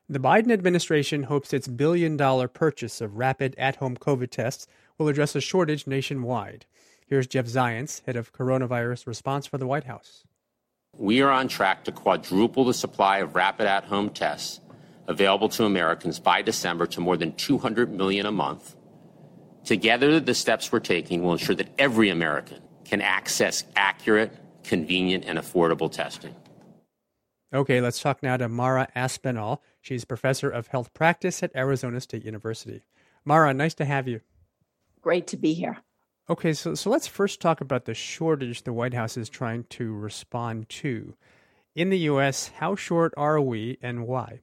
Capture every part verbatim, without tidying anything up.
The Biden administration hopes its billion dollar purchase of rapid at home COVID tests will address a shortage nationwide. Here's Jeff Zients, head of coronavirus response for the White House. We are on track to quadruple the supply of rapid at home tests available to Americans by December to more than two hundred million a month. Together, the steps we're taking will ensure that every American can access accurate, convenient, and affordable testing. Okay, let's talk now to Mara Aspinall. She's professor of health practice at Arizona State University. Mara, nice to have you. Great to be here. Okay, so, so let's first talk about the shortage the White House is trying to respond to. In the U S, how short are we and why?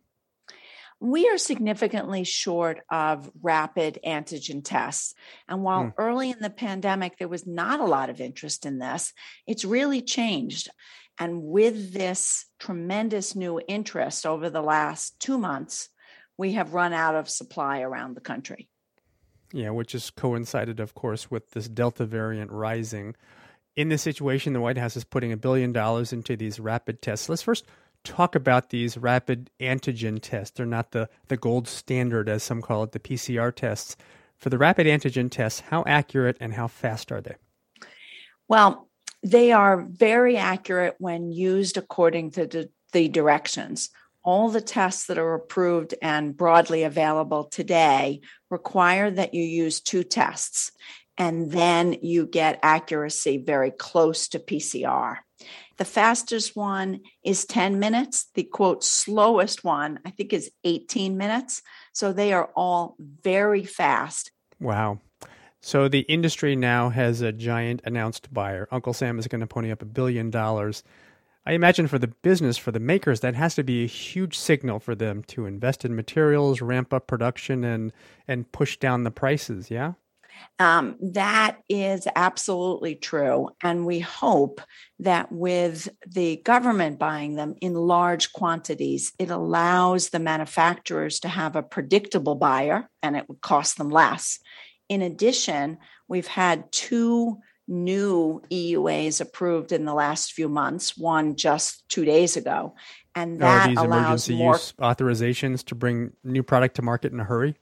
We are significantly short of rapid antigen tests. And while mm. early in the pandemic, there was not a lot of interest in this, it's really changed. And with this tremendous new interest over the last two months, we have run out of supply around the country. Yeah, which has coincided, of course, with this Delta variant rising. In this situation, the White House is putting a billion dollars into these rapid tests. Let's first talk about these rapid antigen tests. They're not the, the gold standard, as some call it, the P C R tests. For the rapid antigen tests, how accurate and how fast are they? Well, they are very accurate when used according to the, the directions. All the tests that are approved and broadly available today require that you use two tests, and then you get accuracy very close to P C R. The fastest one is ten minutes. The quote slowest one, I think, is eighteen minutes. So they are all very fast. Wow. So the industry now has a giant announced buyer. Uncle Sam is going to pony up a billion dollars. I imagine for the business, for the makers, that has to be a huge signal for them to invest in materials, ramp up production, and and push down the prices, yeah? Um, that is absolutely true. And we hope that with the government buying them in large quantities, it allows the manufacturers to have a predictable buyer, and it would cost them less. In addition, we've had two new E U As approved in the last few months, one just two days ago. And that Are these allows emergency more use authorizations to bring new product to market in a hurry?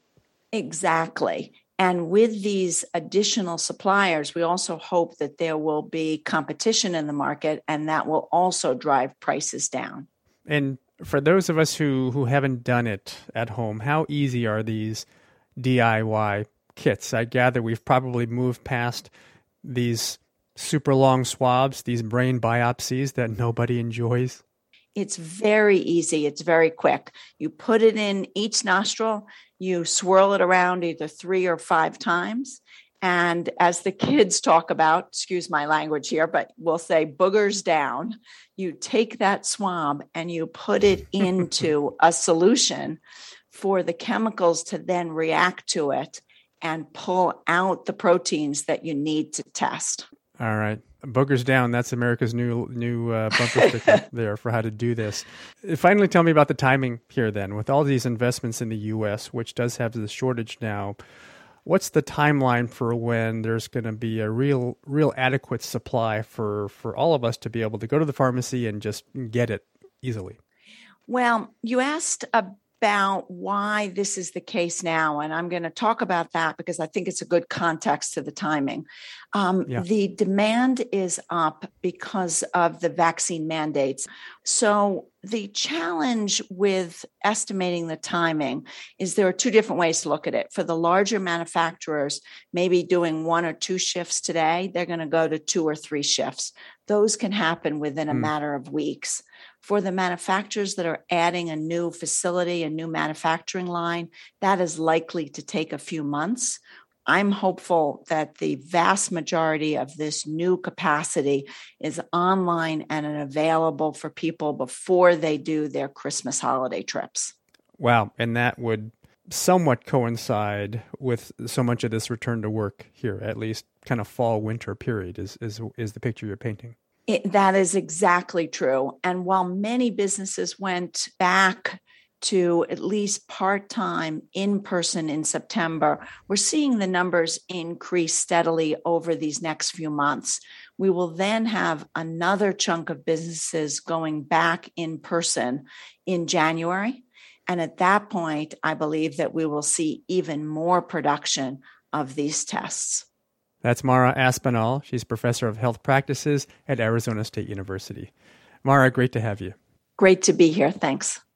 Exactly. And with these additional suppliers, we also hope that there will be competition in the market, and that will also drive prices down. And for those of us who, who haven't done it at home, how easy are these D I Y kits? I gather we've probably moved past these super long swabs, these brain biopsies that nobody enjoys. It's very easy. It's very quick. You put it in each nostril, you swirl it around either three or five times. And as the kids talk about, excuse my language here, but we'll say boogers down, you take that swab and you put it into a solution for the chemicals to then react to it and pull out the proteins that you need to test. All right. Boogers down. That's America's new new uh, bumper sticker there for how to do this. Finally, tell me about the timing here then. With all these investments in the U S, which does have this shortage now, what's the timeline for when there's going to be a real real adequate supply for, for all of us to be able to go to the pharmacy and just get it easily? Well, you asked about why this is the case now, and I'm going to talk about that because I think it's a good context to the timing. Um, yeah. The demand is up because of the vaccine mandates. So the challenge with estimating the timing is there are two different ways to look at it. For the larger manufacturers, maybe doing one or two shifts today, they're going to go to two or three shifts. Those can happen within a mm. matter of weeks. For the manufacturers that are adding a new facility, a new manufacturing line, that is likely to take a few months. I'm hopeful that the vast majority of this new capacity is online and available for people before they do their Christmas holiday trips. Wow. And that would somewhat coincide with so much of this return to work here, at least kind of fall, winter period is is, is the picture you're painting. It, that is exactly true. And while many businesses went back to at least part-time in-person in September, we're seeing the numbers increase steadily over these next few months. We will then have another chunk of businesses going back in person in January. And at that point, I believe that we will see even more production of these tests. That's Mara Aspinall. She's professor of health practices at Arizona State University. Mara, great to have you. Great to be here. Thanks.